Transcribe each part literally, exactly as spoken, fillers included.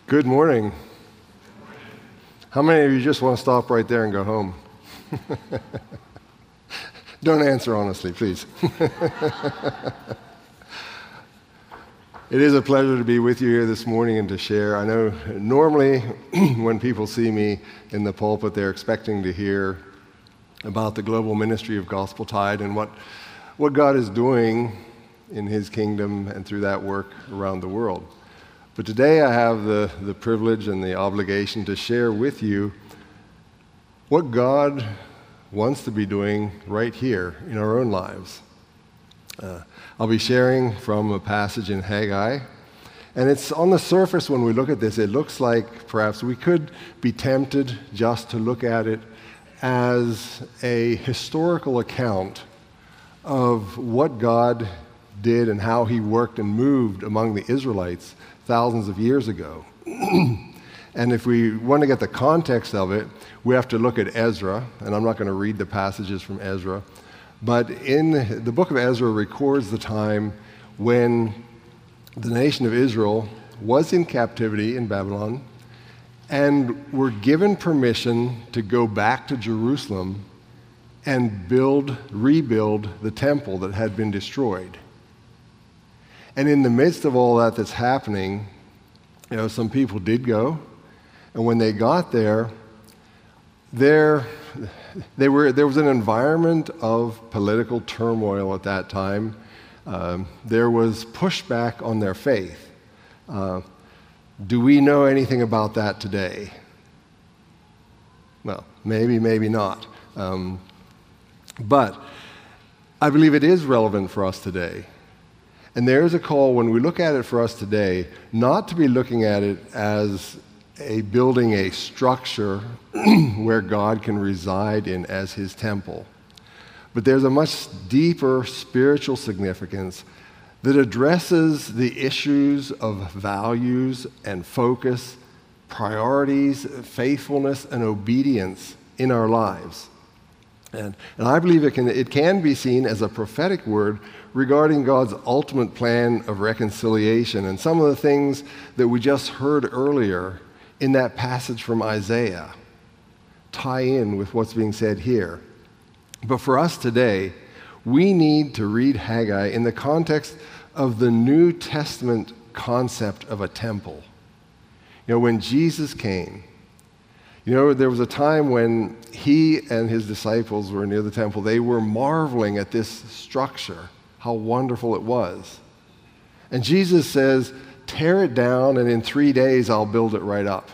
Good morning. How many of you just want to stop right there and go home? Don't answer honestly, please. It is a pleasure to be with you here this morning and to share. I know normally when people see me in the pulpit, they're expecting to hear about the global ministry of Gospel Tide and what, what God is doing in His kingdom and through that work around the world. But today I have the, the privilege and the obligation to share with you what God wants to be doing right here in our own lives. Uh, I'll be sharing from a passage in Haggai, and it's on the surface when we look at this, it looks like perhaps we could be tempted just to look at it as a historical account of what God did and how He worked and moved among the Israelites thousands of years ago. And if we want to get the context of it, we have to look at Ezra, and I'm not going to read the passages from Ezra, but in the book of Ezra records the time when the nation of Israel was in captivity in Babylon and were given permission to go back to Jerusalem and build, rebuild the temple that had been destroyed. And in the midst of all that that's happening, you know, some people did go, and when they got there, there, they were, there was an environment of political turmoil at that time. Um, there was pushback on their faith. Uh, do we know anything about that today? Well, maybe, maybe not. Um, but I believe it is relevant for us today. And there is a call when we look at it for us today, not to be looking at it as a building a structure where God can reside in as His temple. But there's a much deeper spiritual significance that addresses the issues of values and focus, priorities, faithfulness, and obedience in our lives. And, and I believe it can, it can be seen as a prophetic word regarding God's ultimate plan of reconciliation and some of the things that we just heard earlier in that passage from Isaiah tie in with what's being said here. But for us today, we need to read Haggai in the context of the New Testament concept of a temple. You know, when Jesus came, you know, there was a time when He and His disciples were near the temple. They were marveling at this structure, how wonderful it was. And Jesus says, tear it down, and in three days I'll build it right up.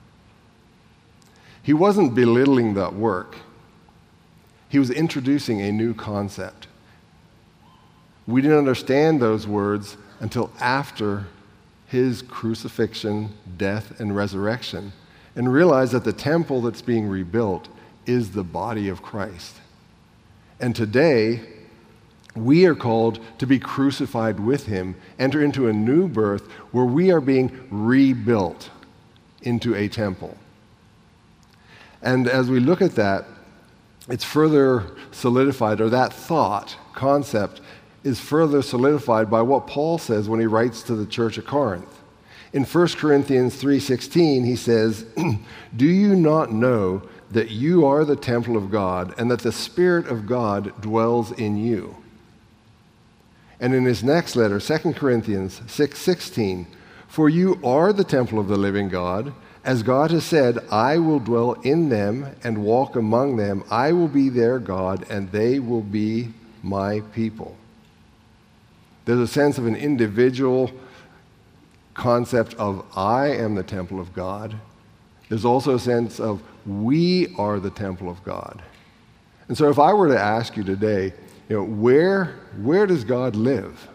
He wasn't belittling that work. He was introducing a new concept. We didn't understand those words until after His crucifixion, death, and resurrection, and realize that the temple that's being rebuilt is the body of Christ. And today, we are called to be crucified with Him, enter into a new birth where we are being rebuilt into a temple. And as we look at that, it's further solidified, or that thought, concept, is further solidified by what Paul says when he writes to the church at Corinth. In First Corinthians three sixteen, he says, do you not know that you are the temple of God and that the Spirit of God dwells in you? And in his next letter, Second Corinthians six sixteen, for you are the temple of the living God, as God has said, I will dwell in them and walk among them. I will be their God, and they will be my people. There's a sense of an individual concept of I am the temple of God. There's also a sense of we are the temple of God. And so if I were to ask you today, you know, where, where does God live?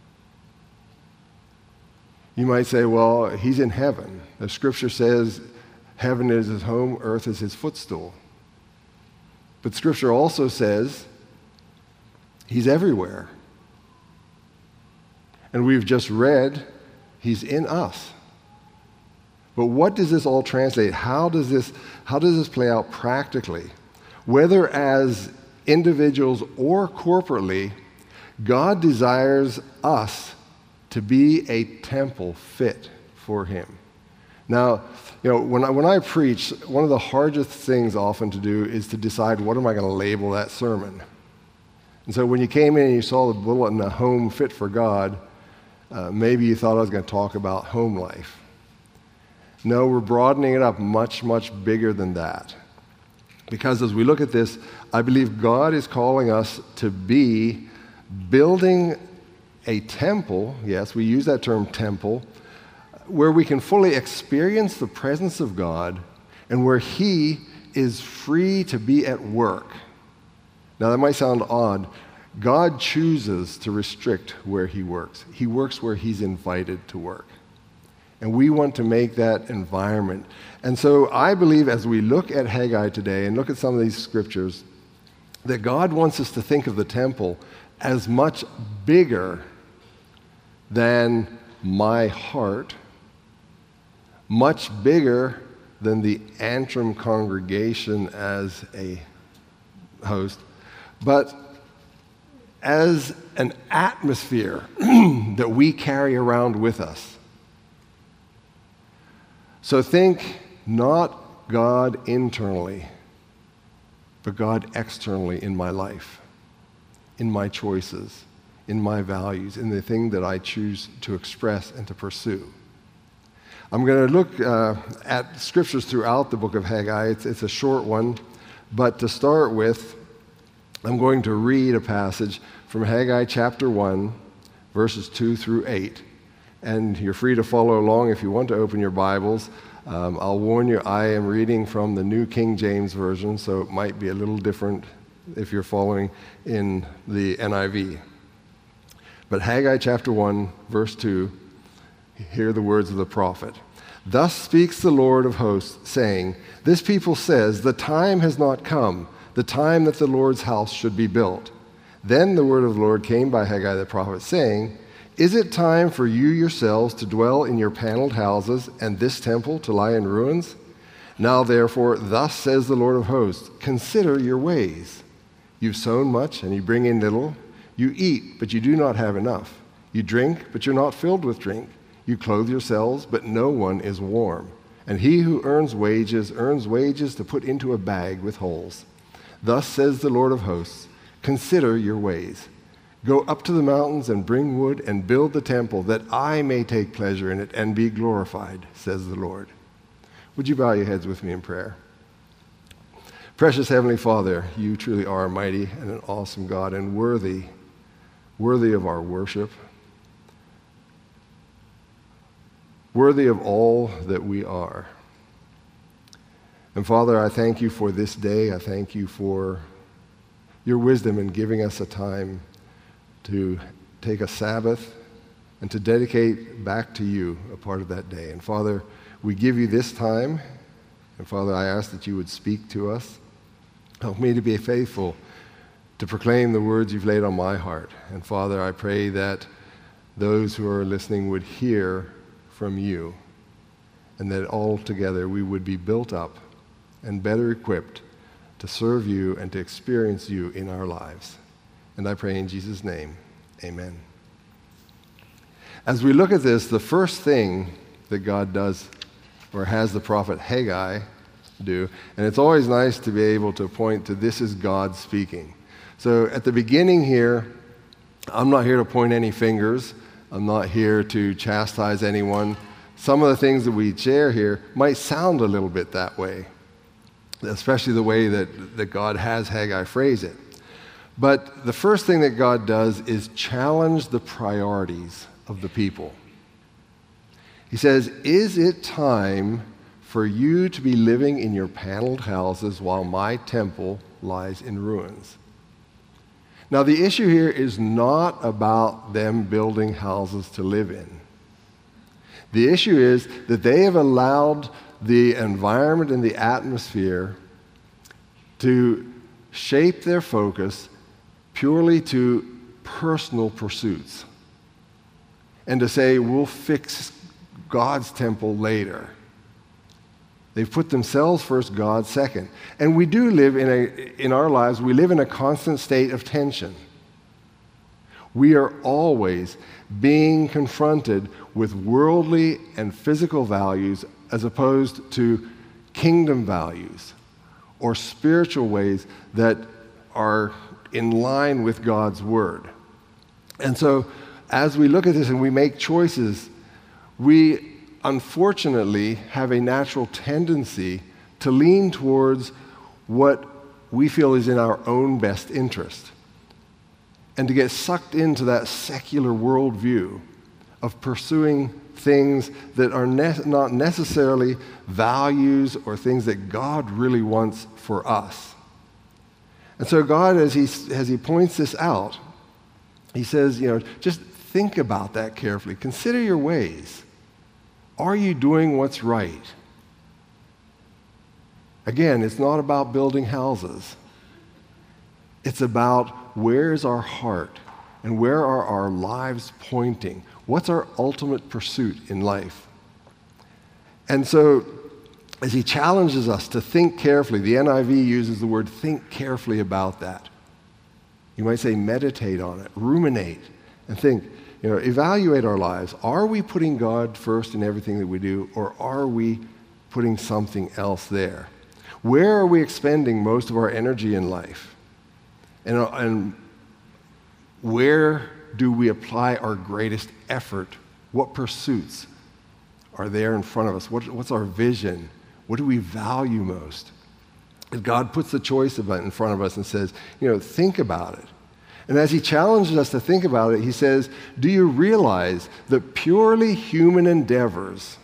You might say, well, He's in heaven. The Scripture says heaven is His home, earth is His footstool. But Scripture also says He's everywhere. And we've just read He's in us. But what does this all translate? How does this, how does this play out practically? Whether as individuals or corporately, God desires us to be a temple fit for Him. Now, you know, when I, when I preach, one of the hardest things often to do is to decide what am I going to label that sermon. And so when you came in and you saw the bulletin, A Home Fit for God, uh, maybe you thought I was going to talk about home life. No, we're broadening it up much, much bigger than that. Because as we look at this, I believe God is calling us to be building a temple, yes, we use that term temple, where we can fully experience the presence of God and where He is free to be at work. Now, that might sound odd. God chooses to restrict where He works. He works where He's invited to work. And we want to make that environment. And so I believe as we look at Haggai today and look at some of these scriptures, that God wants us to think of the temple as much bigger than my heart, much bigger than the Antrim congregation as a host, but as an atmosphere that we carry around with us. So think not God internally, but God externally in my life, in my choices, in my values, in the thing that I choose to express and to pursue. I'm going to look uh, at scriptures throughout the book of Haggai. It's, it's a short one, but to start with, I'm going to read a passage from Haggai chapter one, verses two through eight. And you're free to follow along if you want to open your Bibles. Um, I'll warn you, I am reading from the New King James Version, so it might be a little different if you're following in the N I V. But Haggai chapter one, verse two, hear the words of the prophet. Thus speaks the Lord of hosts, saying, This people says, the time has not come, the time that the Lord's house should be built. Then the word of the Lord came by Haggai the prophet, saying, Is it time for you yourselves to dwell in your paneled houses, and this temple to lie in ruins? Now therefore, thus says the Lord of hosts, consider your ways. You've sown much, and you bring in little. You eat, but you do not have enough. You drink, but you're not filled with drink. You clothe yourselves, but no one is warm. And he who earns wages, earns wages to put into a bag with holes. Thus says the Lord of hosts, consider your ways. Go up to the mountains and bring wood and build the temple, that I may take pleasure in it and be glorified, says the Lord. Would you bow your heads with me in prayer? Precious Heavenly Father, you truly are a mighty and an awesome God, and worthy, worthy of our worship, worthy of all that we are. And Father, I thank you for this day. I thank you for your wisdom in giving us a time to take a Sabbath and to dedicate back to you a part of that day. And Father, we give you this time. And Father, I ask that you would speak to us. Help me to be faithful to proclaim the words you've laid on my heart. And Father, I pray that those who are listening would hear from you, and that all together we would be built up and better equipped to serve you and to experience you in our lives. And I pray in Jesus' name, amen. As we look at this, the first thing that God does, or has the prophet Haggai do, and it's always nice to be able to point to this is God speaking. So at the beginning here, I'm not here to point any fingers. I'm not here to chastise anyone. Some of the things that we share here might sound a little bit that way, especially the way that, that God has Haggai phrase it. But the first thing that God does is challenge the priorities of the people. He says, is it time for you to be living in your paneled houses while my temple lies in ruins? Now, the issue here is not about them building houses to live in. The issue is that they have allowed the environment and the atmosphere to shape their focus purely to personal pursuits and to say, we'll fix God's temple later. They've put themselves first, God second. And we do live in a, in our lives, we live in a constant state of tension. We are always being confronted with worldly and physical values as opposed to kingdom values or spiritual ways that are in line with God's word. And so as we look at this and we make choices, we unfortunately have a natural tendency to lean towards what we feel is in our own best interest, and to get sucked into that secular worldview of pursuing things that are ne- not necessarily values or things that God really wants for us. And so God, as he, as he points this out, he says, you know, just think about that carefully. Consider your ways. Are you doing what's right? Again, it's not about building houses. It's about where is our heart and where are our lives pointing? What's our ultimate pursuit in life? And so, as he challenges us to think carefully, the N I V uses the word think carefully about that. You might say meditate on it, ruminate, and think, you know, evaluate our lives. Are we putting God first in everything that we do, or are we putting something else there? Where are we expending most of our energy in life? And, and where do we apply our greatest effort? What pursuits are there in front of us? What, what's our vision? What do we value most? And God puts the choice of it in front of us and says, you know, think about it. And as he challenges us to think about it, he says, do you realize that purely human endeavors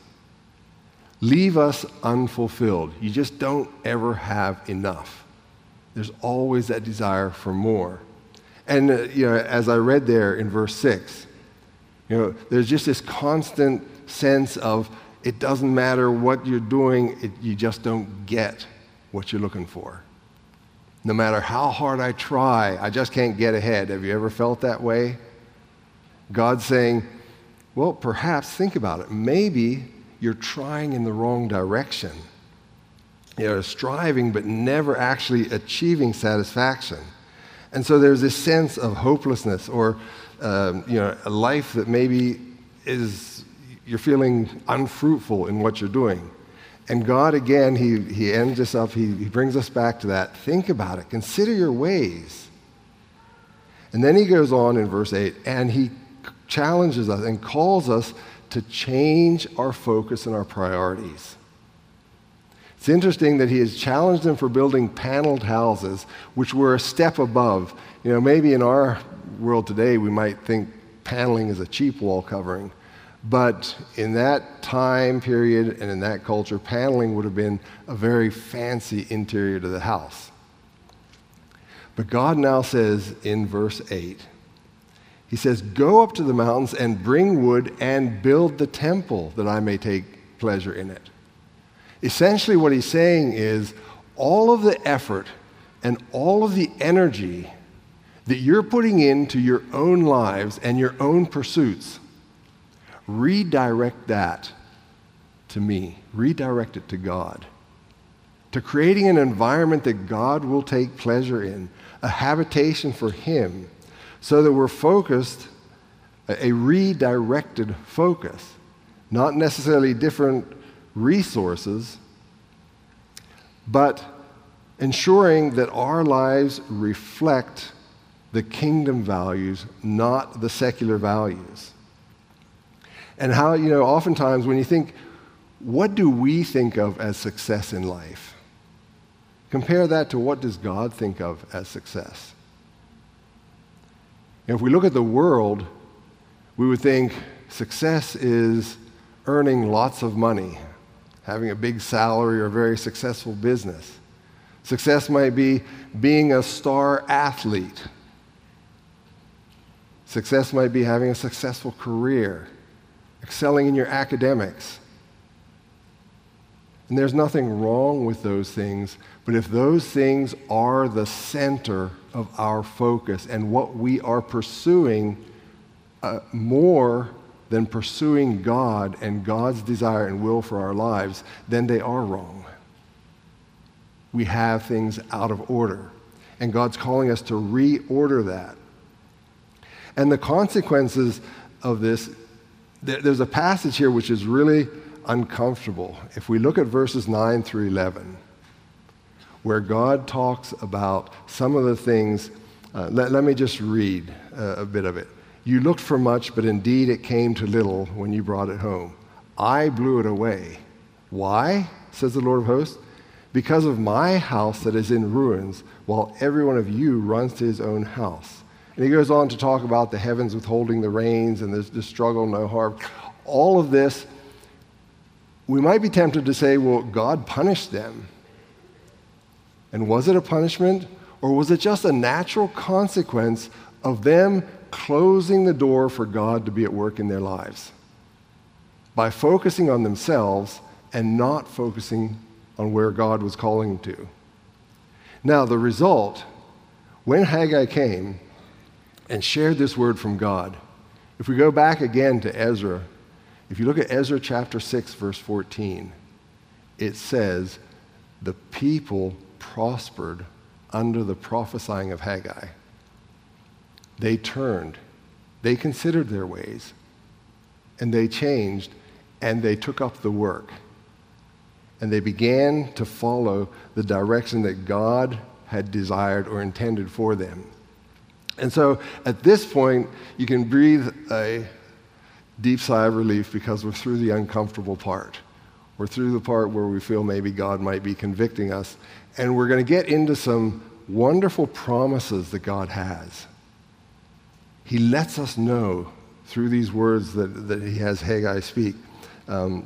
leave us unfulfilled? You just don't ever have enough. There's always that desire for more. And uh, you know, as I read there in verse six, you know, there's just this constant sense of it doesn't matter what you're doing, it, you just don't get what you're looking for. No matter how hard I try, I just can't get ahead. Have you ever felt that way? God's saying, well, perhaps think about it. Maybe you're trying in the wrong direction. You're striving but never actually achieving satisfaction. And so there's this sense of hopelessness, or um, you know, a life that maybe is, you're feeling unfruitful in what you're doing. And God, again, he, he ends us up, he, he brings us back to that. Think about it. Consider your ways. And then he goes on in verse eight, and he challenges us and calls us to change our focus and our priorities. It's interesting that he has challenged them for building paneled houses, which were a step above. You know, maybe in our world today, we might think paneling is a cheap wall covering. But in that time period and in that culture, paneling would have been a very fancy interior to the house. But God now says in verse eight, he says, go up to the mountains and bring wood and build the temple that I may take pleasure in it. Essentially what he's saying is all of the effort and all of the energy that you're putting into your own lives and your own pursuits, redirect that to me. Redirect it to God. To creating an environment that God will take pleasure in, a habitation for him, so that we're focused, a redirected focus, not necessarily different resources, but ensuring that our lives reflect the kingdom values, not the secular values. And how, you know, oftentimes when you think, what do we think of as success in life? Compare that to what does God think of as success? And if we look at the world, we would think success is earning lots of money, having a big salary or a very successful business. Success might be being a star athlete. Success might be having a successful career, excelling in your academics. And there's nothing wrong with those things, but if those things are the center of our focus and what we are pursuing uh, more than pursuing God and God's desire and will for our lives, then they are wrong. We have things out of order, and God's calling us to reorder that. And the consequences of this, there, there's a passage here which is really uncomfortable. If we look at verses nine through eleven, where God talks about some of the things, uh, let, let me just read uh, a bit of it. You looked for much, but indeed it came to little when you brought it home. I blew it away. Why, says the Lord of hosts? Because of my house that is in ruins, while every one of you runs to his own house. And he goes on to talk about the heavens withholding the rains and there's the struggle, no harvest. All of this, we might be tempted to say, well, God punished them. And was it a punishment, or was it just a natural consequence of them closing the door for God to be at work in their lives by focusing on themselves and not focusing on where God was calling them to? Now, the result, when Haggai came and shared this word from God, if we go back again to Ezra, if you look at Ezra chapter six, verse fourteen, it says, the people prospered under the prophesying of Haggai. They turned, they considered their ways, and they changed, and they took up the work. And they began to follow the direction that God had desired or intended for them. And so at this point, you can breathe a deep sigh of relief because we're through the uncomfortable part. We're through the part where we feel maybe God might be convicting us. And we're going to get into some wonderful promises that God has. He lets us know through these words that, that he has Haggai speak. Um,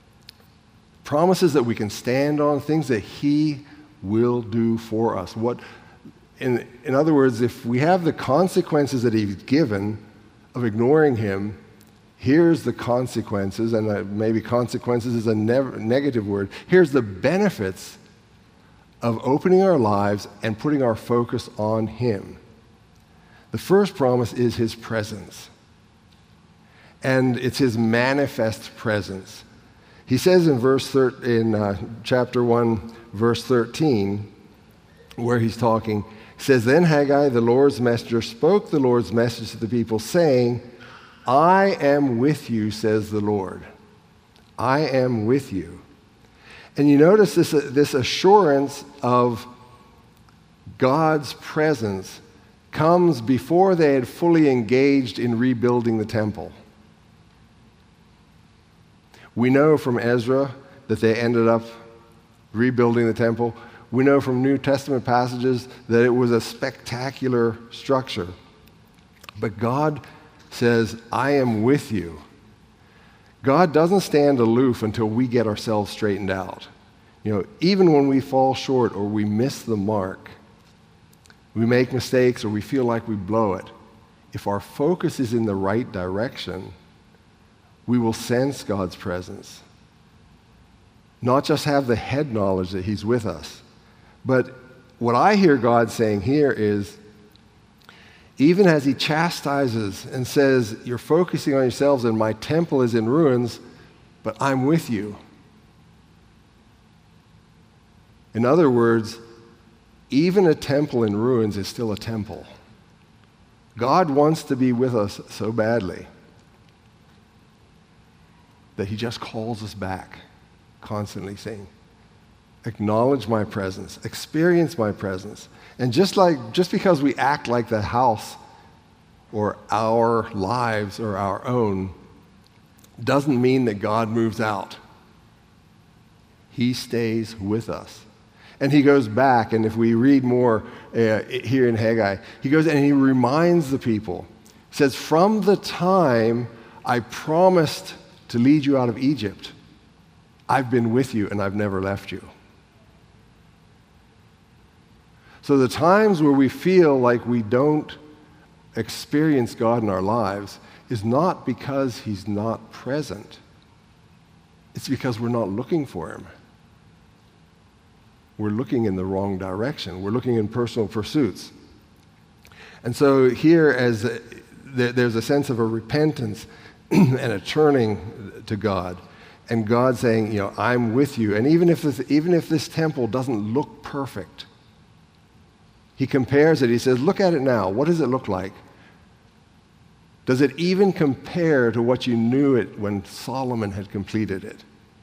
promises that we can stand on, things that he will do for us. What, in, in other words, if we have the consequences that he's given of ignoring him, here's the consequences, and uh, maybe consequences is a ne- negative word. Here's the benefits of opening our lives and putting our focus on him. The first promise is his presence. And it's his manifest presence. He says in verse thir- in uh, chapter one, verse thirteen, where he's talking, he says, Then Haggai, the Lord's messenger, spoke the Lord's message to the people, saying, I am with you, says the Lord. I am with you. And you notice this, uh, this assurance of God's presence comes before they had fully engaged in rebuilding the temple. We know from Ezra that they ended up rebuilding the temple. We know from New Testament passages that it was a spectacular structure. But God says, I am with you. God doesn't stand aloof until we get ourselves straightened out. You know, even when we fall short or we miss the mark, we make mistakes or we feel like we blow it, if our focus is in the right direction, we will sense God's presence. Not just have the head knowledge that he's with us, but what I hear God saying here is, even as he chastises and says, you're focusing on yourselves and my temple is in ruins, but I'm with you. In other words, even a temple in ruins is still a temple. God wants to be with us so badly that he just calls us back, constantly saying, acknowledge my presence, experience my presence. And just like, just because we act like the house or our lives are our own, doesn't mean that God moves out. He stays with us. And he goes back, and if we read more uh, here in Haggai, he goes and he reminds the people. He says, from the time I promised to lead you out of Egypt, I've been with you and I've never left you. So the times where we feel like we don't experience God in our lives is not because he's not present. It's because we're not looking for him. We're looking in the wrong direction. We're looking in personal pursuits. And so here, as a, there's a sense of a repentance and a turning to God, and God saying, you know, I'm with you. And even if this, even if this temple doesn't look perfect, he compares it. He says, look at it now. What does it look like? Does it even compare to what you knew it when Solomon had completed it?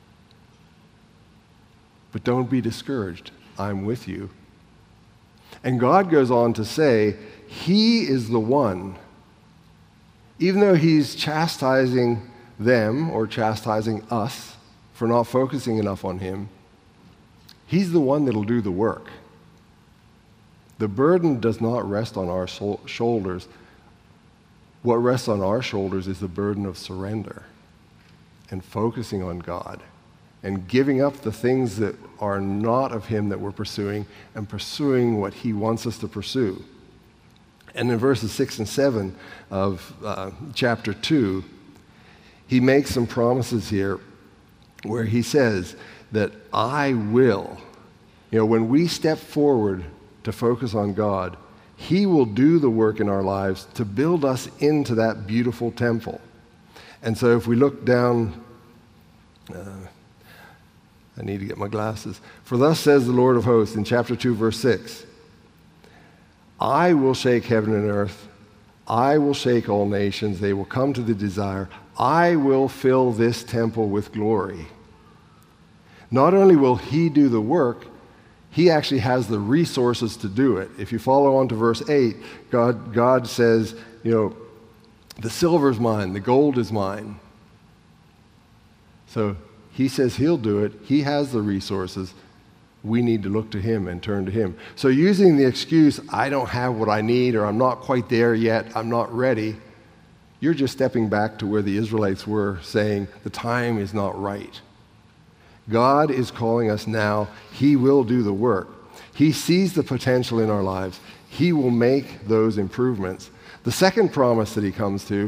But don't be discouraged. I'm with you. And God goes on to say, He is the one, even though He's chastising them or chastising us for not focusing enough on Him, He's the one that'll do the work. The burden does not rest on our so- shoulders. What rests on our shoulders is the burden of surrender and focusing on God and giving up the things that are not of Him that we're pursuing and pursuing what He wants us to pursue. And in verses six and seven of uh, chapter two, He makes some promises here where He says that I will. You know, when we step forward to focus on God, He will do the work in our lives to build us into that beautiful temple. And so if we look down, uh, I need to get my glasses. For thus says the Lord of hosts in chapter two, verse six, I will shake heaven and earth. I will shake all nations. They will come to the desire. I will fill this temple with glory. Not only will He do the work, He actually has the resources to do it. If you follow on to verse eight, God, God says, you know, the silver is mine, the gold is mine. So He says He'll do it. He has the resources. We need to look to Him and turn to Him. So using the excuse, I don't have what I need, or I'm not quite there yet, I'm not ready, you're just stepping back to where the Israelites were, saying the time is not right. God is calling us now. He will do the work. He sees the potential in our lives. He will make those improvements. The second promise that He comes to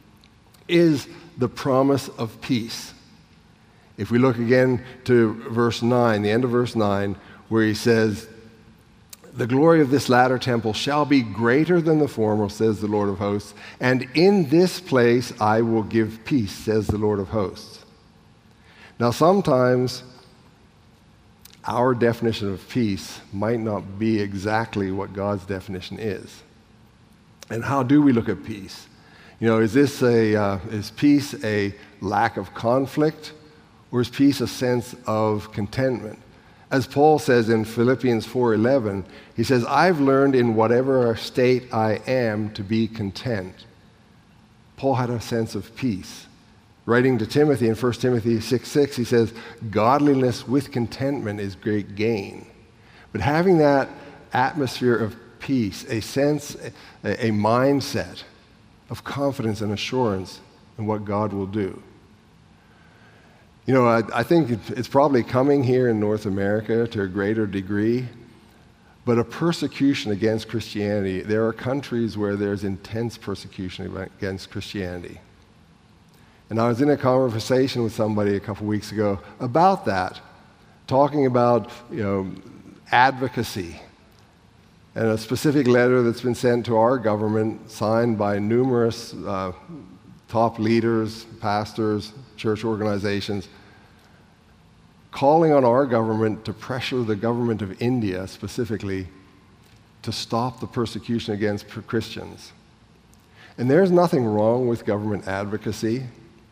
is the promise of peace. If we look again to verse nine, the end of verse nine, where He says, the glory of this latter temple shall be greater than the former, says the Lord of hosts, and in this place I will give peace, says the Lord of hosts. Now, sometimes our definition of peace might not be exactly what God's definition is. And how do we look at peace? You know, is this a uh, is peace a lack of conflict, or is peace a sense of contentment? As Paul says in Philippians four eleven, he says, "I've learned in whatever state I am to be content." Paul had a sense of peace. Writing to Timothy in First Timothy six six, he says, godliness with contentment is great gain. But having that atmosphere of peace, a sense, a, a mindset of confidence and assurance in what God will do. You know, I, I think it's probably coming here in North America to a greater degree, but a persecution against Christianity, there are countries where there's intense persecution against Christianity. And I was in a conversation with somebody a couple weeks ago about that, talking about, you know, advocacy and a specific letter that's been sent to our government, signed by numerous uh, top leaders, pastors, church organizations, calling on our government to pressure the government of India specifically to stop the persecution against Christians. And there's nothing wrong with government advocacy.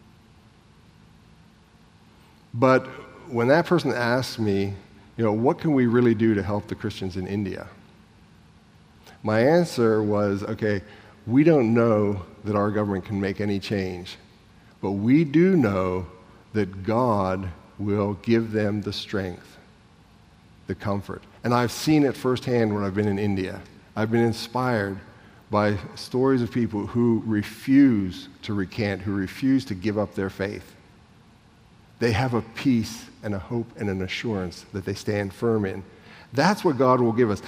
But when that person asked me, you know, what can we really do to help the Christians in India? My answer was, okay, we don't know that our government can make any change, but we do know that God will give them the strength, the comfort. And I've seen it firsthand when I've been in India. I've been inspired by stories of people who refuse to recant, who refuse to give up their faith. They have a peace and a hope and an assurance that they stand firm in. That's what God will give us.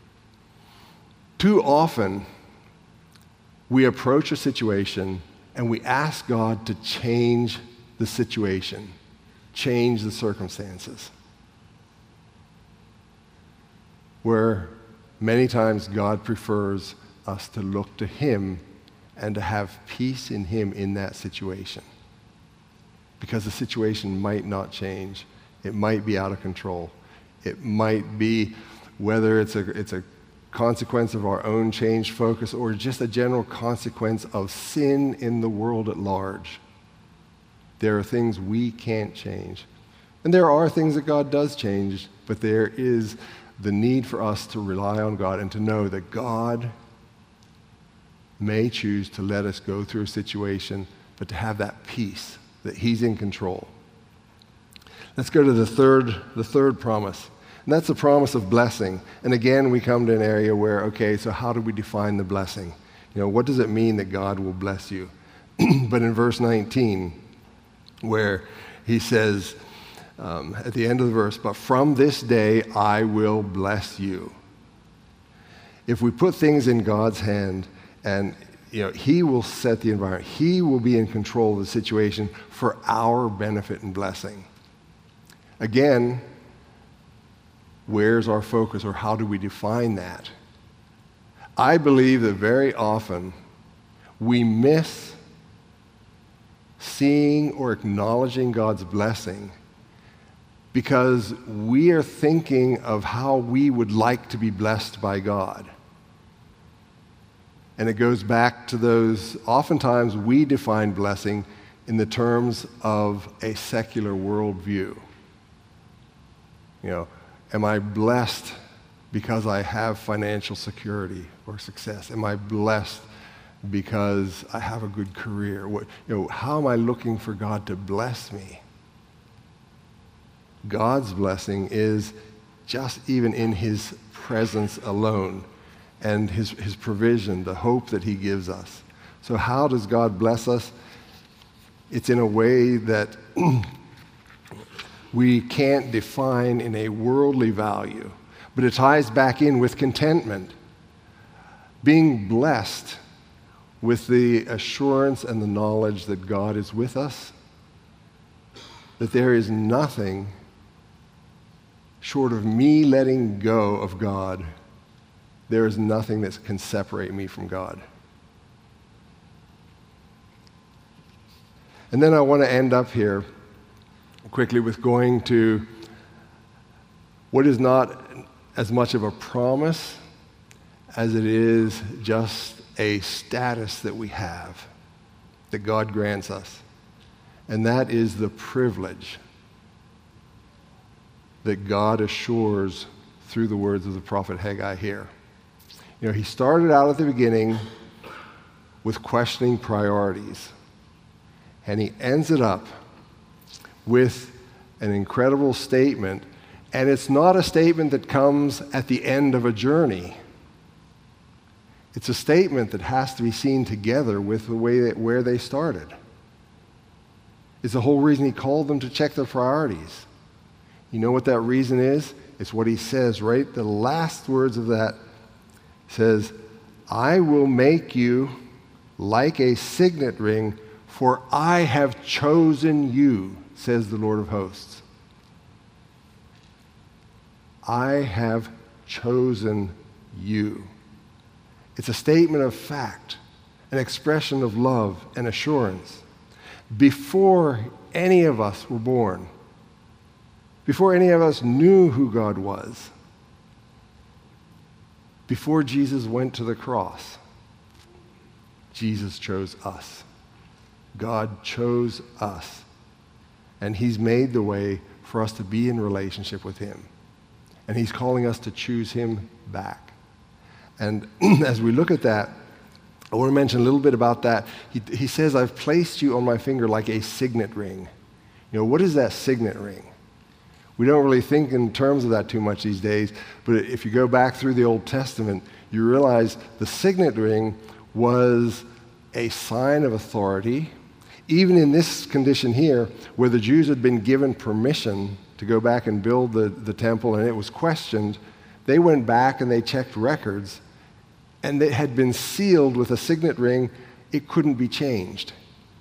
Too often, we approach a situation and we ask God to change the situation, change the circumstances. Where many times God prefers us to look to Him and to have peace in Him in that situation. Because the situation might not change. It might be out of control. It might be, whether it's a, it's a consequence of our own changed focus or just a general consequence of sin in the world at large. There are things we can't change. And there are things that God does change, but there is the need for us to rely on God and to know that God may choose to let us go through a situation, but to have that peace, that He's in control. Let's go to the third, the third promise. And that's the promise of blessing. And again, we come to an area where, okay, so how do we define the blessing? You know, what does it mean that God will bless you? But in verse nineteen, where he says, um, at the end of the verse, but from this day I will bless you. If we put things in God's hand, and you know, He will set the environment, He will be in control of the situation for our benefit and blessing. Again, where's our focus, or how do we define that? I believe that very often we miss seeing or acknowledging God's blessing because we are thinking of how we would like to be blessed by God. And it goes back to those, oftentimes we define blessing in the terms of a secular worldview. You know, am I blessed because I have financial security or success? Am I blessed because I have a good career? What, you know, how am I looking for God to bless me? God's blessing is just even in His presence alone and his, his provision, the hope that He gives us. So how does God bless us? It's in a way that we can't define in a worldly value, but it ties back in with contentment. Being blessed with the assurance and the knowledge that God is with us, that there is nothing short of me letting go of God. There is nothing that can separate me from God. And then I want to end up here quickly with going to what is not as much of a promise as it is just a status that we have, that God grants us. And that is the privilege that God assures through the words of the prophet Haggai here. You know, he started out at the beginning with questioning priorities, and he ends it up with an incredible statement, and it's not a statement that comes at the end of a journey. It's a statement that has to be seen together with the way that where they started. It's the whole reason he called them to check their priorities. You know what that reason is? It's what he says, right? The last words of that says, I will make you like a signet ring, for I have chosen you, says the Lord of hosts. I have chosen you. It's a statement of fact, an expression of love and assurance. Before any of us were born, before any of us knew who God was, before Jesus went to the cross, Jesus chose us. God chose us. And he's made the way for us to be in relationship with him. And he's calling us to choose him back. And as we look at that, I want to mention a little bit about that. He, he says, I've placed you on my finger like a signet ring. You know, what is that signet ring? We don't really think in terms of that too much these days, but if you go back through the Old Testament, you realize the signet ring was a sign of authority. Even in this condition here, where the Jews had been given permission to go back and build the, the temple, and it was questioned, they went back and they checked records, and it had been sealed with a signet ring. It couldn't be changed.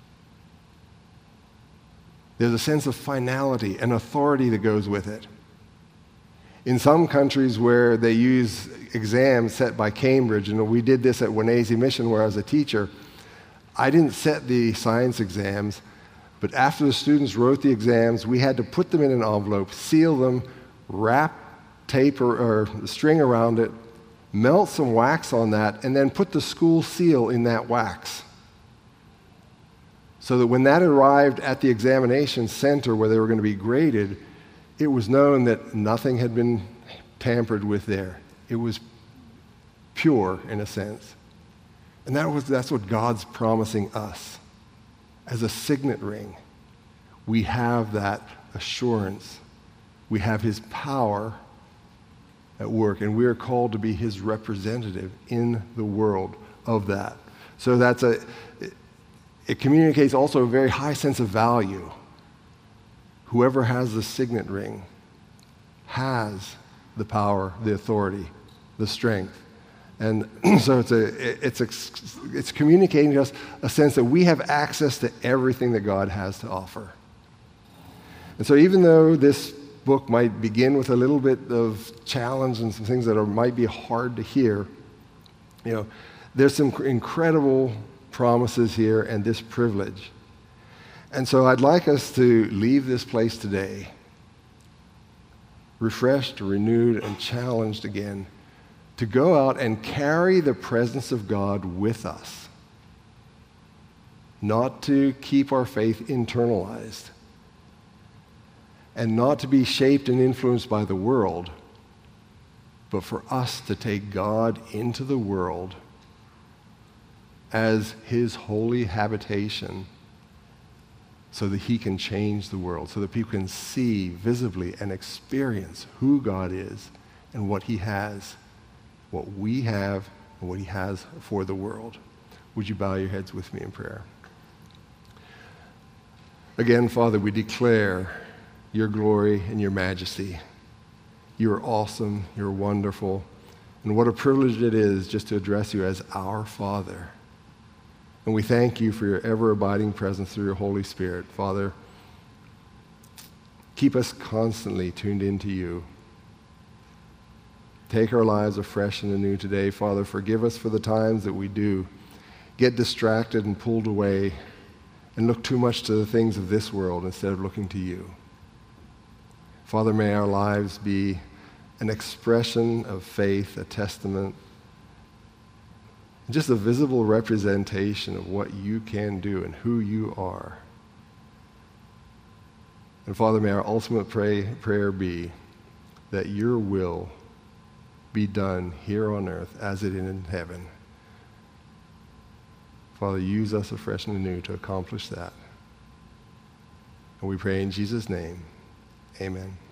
There's a sense of finality and authority that goes with it. In some countries where they use exams set by Cambridge, and we did this at Wanesi Mission where I was a teacher, I didn't set the science exams, but after the students wrote the exams, we had to put them in an envelope, seal them, wrap tape or, or string around it, melt some wax on that, and then put the school seal in that wax. So that when that arrived at the examination center where they were going to be graded, it was known that nothing had been tampered with there. It was pure in a sense. And that was, that's what God's promising us. As a signet ring, we have that assurance. We have his power at work, and we are called to be his representative in the world of that. So that's a, it, it communicates also a very high sense of value. Whoever has the signet ring has the power, the authority, the strength. And so it's a, it's a, it's communicating to us a sense that we have access to everything that God has to offer. And so even though this book might begin with a little bit of challenge and some things that are, might be hard to hear, you know, there's some incredible promises here and this privilege. And so I'd like us to leave this place today refreshed, renewed, and challenged again to go out and carry the presence of God with us, not to keep our faith internalized, and not to be shaped and influenced by the world, but for us to take God into the world as his holy habitation so that he can change the world, so that people can see visibly and experience who God is and what he has, what we have, and what he has for the world. Would you bow your heads with me in prayer? Again, Father, we declare your glory and your majesty. You are awesome, you're wonderful, and what a privilege it is just to address you as our Father. And we thank you for your ever-abiding presence through your Holy Spirit. Father, keep us constantly tuned into you. Take our lives afresh and anew today. Father, forgive us for the times that we do get distracted and pulled away and look too much to the things of this world instead of looking to you. Father, may our lives be an expression of faith, a testament, just a visible representation of what you can do and who you are. And Father, may our ultimate pray, prayer be that your will be done here on earth as it is in heaven. Father, use us afresh and anew to accomplish that. And we pray in Jesus' name, amen.